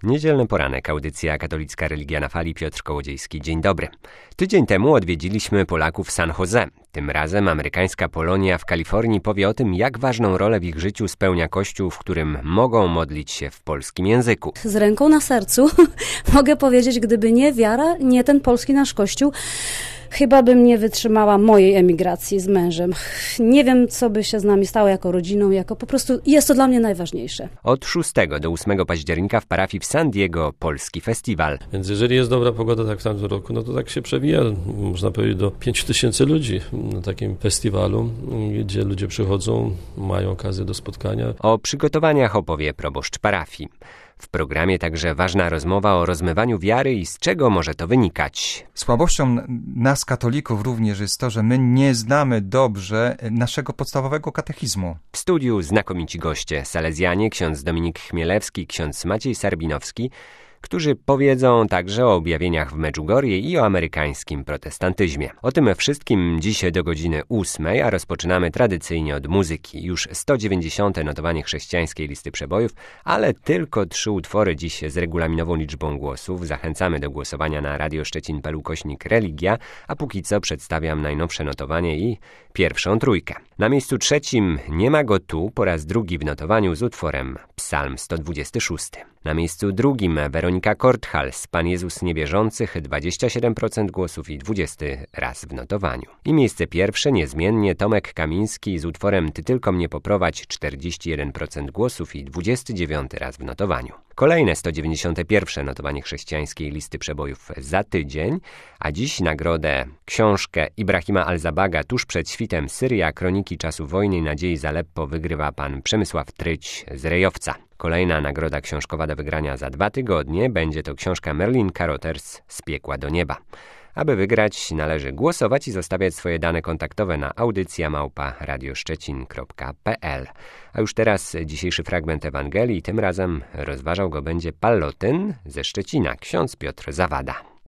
Niedzielny poranek, audycja Katolicka Religia na Fali, Piotr Kołodziejski. Dzień dobry. Tydzień temu odwiedziliśmy Polaków w San Jose. Tym razem amerykańska Polonia w Kalifornii powie o tym, jak ważną rolę w ich życiu spełnia Kościół, w którym mogą modlić się w polskim języku. Z ręką na sercu mogę powiedzieć, gdyby nie wiara, nie ten polski nasz Kościół, chyba bym nie wytrzymała mojej emigracji z mężem. Nie wiem, co by się z nami stało jako rodziną, po prostu jest to dla mnie najważniejsze. Od 6 do 8 października w parafii w San Diego Polski Festiwal. Więc jeżeli jest dobra pogoda, tak w tamtym roku, no to tak się przewija, można powiedzieć, do 5000 ludzi na takim festiwalu, gdzie ludzie przychodzą, mają okazję do spotkania. O przygotowaniach opowie proboszcz parafii. W programie także ważna rozmowa o rozmywaniu wiary i z czego może to wynikać. Słabością nas, katolików, również jest to, że my nie znamy dobrze naszego podstawowego katechizmu. W studiu znakomici goście, salezjanie, ksiądz Dominik Chmielewski, ksiądz Maciej Sarbinowski, którzy powiedzą także o objawieniach w Medjugorje i o amerykańskim protestantyzmie. O tym wszystkim dziś do godziny 8, a rozpoczynamy tradycyjnie od muzyki. Już 190. notowanie chrześcijańskiej listy przebojów, ale tylko 3 utwory dziś z regulaminową liczbą głosów. Zachęcamy do głosowania na Radio Szczecin/Religia, a póki co przedstawiam najnowsze notowanie i pierwszą trójkę. Na miejscu 3 Nie ma go tu, po raz drugi w notowaniu z utworem Psalm 126. Na miejscu 2 Weronika Korthals, Pan Jezus Niewierzących, 27% głosów i 20 raz w notowaniu. I miejsce 1 niezmiennie Tomek Kamiński z utworem Ty tylko mnie poprowadź, 41% głosów i 29 raz w notowaniu. Kolejne 191. notowanie chrześcijańskiej listy przebojów za tydzień, a dziś nagrodę książkę Ibrahima Alzabaga Tuż przed świtem Syria, kroniki czasu wojny i nadziei z Aleppo wygrywa pan Przemysław Tryć z Rejowca. Kolejna nagroda książkowa do wygrania za 2 tygodnie będzie to książka Merlin Carothers Z piekła do nieba. Aby wygrać, należy głosować i zostawiać swoje dane kontaktowe na audycja@radioszczecin.pl. A już teraz dzisiejszy fragment Ewangelii, tym razem rozważał go będzie Pallotyn ze Szczecina, ksiądz Piotr Zawada.